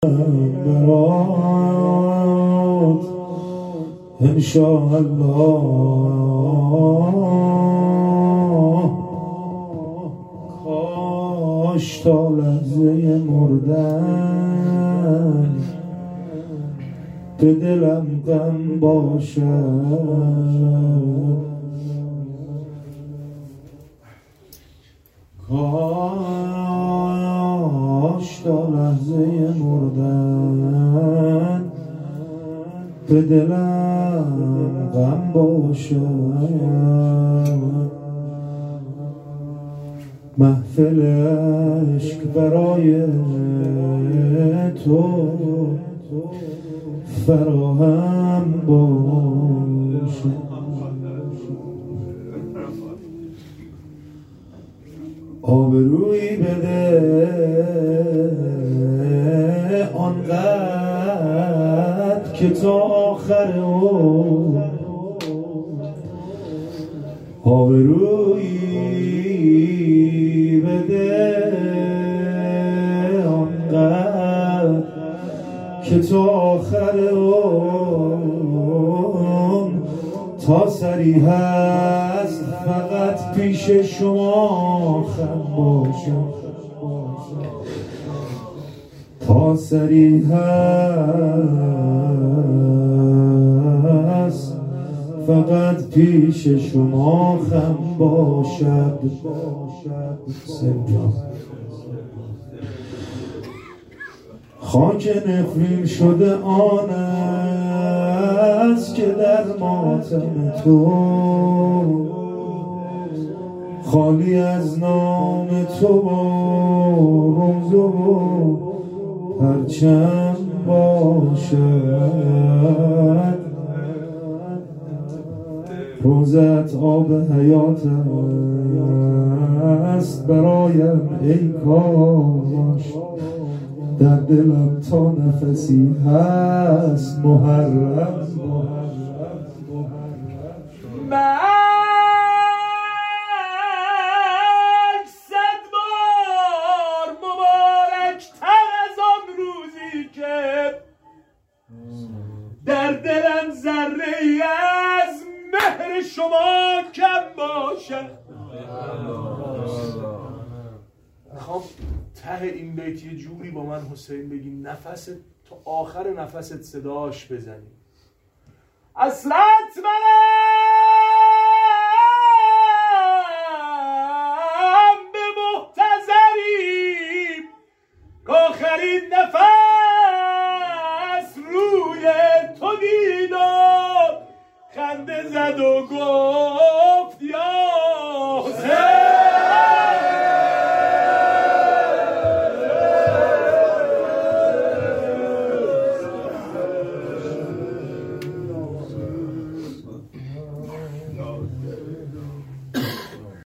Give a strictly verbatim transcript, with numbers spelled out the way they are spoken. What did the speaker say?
برات انشاءالله کاش تا لحظه مردن به دلم غم باشد، کاش تا لحظه مردن به دلم غم باشد. محفل عشق برای تو فراهم باشد. آبرویی بده آنقدر که تا آخر عمر، آبرویی بده آنقدر که تا آخر عمر، تا سری هست فقط پیش شما خم باشم، تا سری هست فقط پیش شما خم باشد. خاک نفرین شده آن است که در ماتم تو خالی از نام تو رمز و پرچم باشد. روزت آب حیات است برایم ای کاش، در دلم تا نفسی هست محرم. مرگ صد بار مبارکتر از آن روزی که در دلم ذره ای از مهر شما کم باشد. خب ته این بیت یه جوری با من حسین بگی نفست تا آخر نفست صداش بزنی. اصلت منم به محتضریم که آخرین نفس روی تو دیدم، خنده زد و گفت یا